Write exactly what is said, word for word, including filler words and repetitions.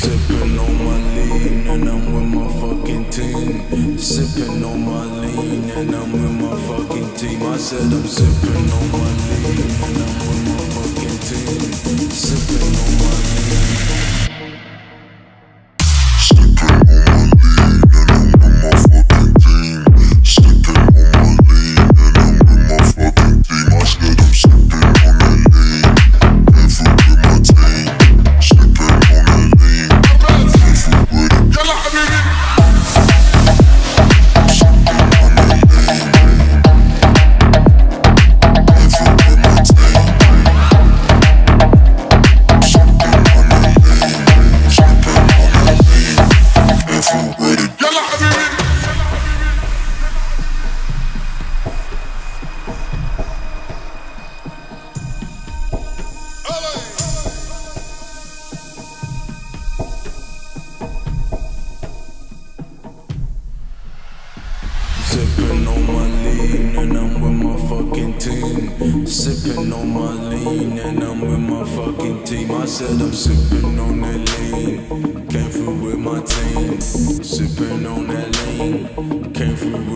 Sipping on my lean and I'm with my fucking team. Sipping on my lean and I'm with my fucking team. I said I'm sipping on my lean and I'm with my fucking team. Sipping on my lean. Sipping on my lean and I'm with my fucking team. Sipping on my lean and I'm with my fucking team. I said I'm sipping on that lean. Came through with my team. Sipping on that lean. Came through with